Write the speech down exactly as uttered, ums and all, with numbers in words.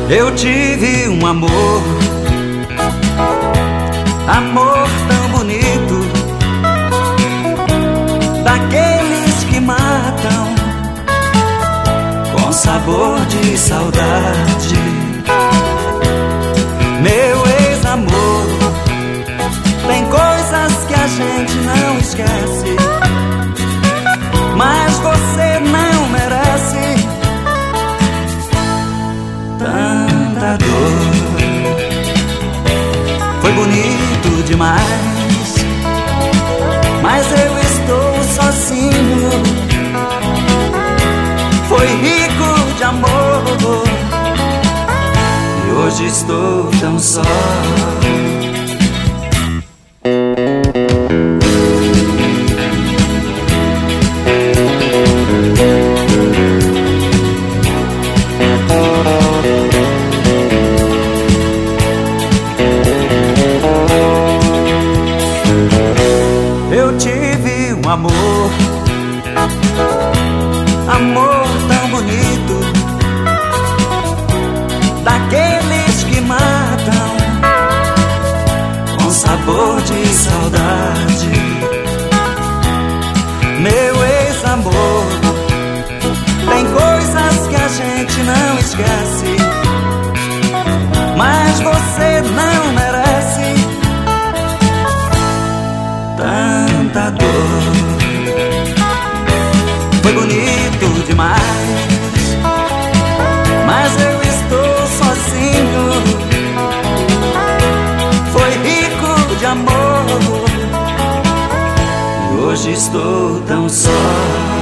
Eu tive um amor, amor tão bonito, daqueles que matam com sabor de saudade. Meu ex-amor, tem coisas que a gente não esquece, mas você não merece tanta dor. Foi bonito demais, mas eu estou sozinho. Foi rico de amor, e hoje estou tão só. Eu tive um amor, amor tão bonito, daqueles que matam com sabor de saudade. Meu ex-amor, tem coisas que a gente não esquece, mas você não merece tanta dor. Foi bonito demais, mas eu estou sozinho. Foi rico de amor, e hoje estou tão só.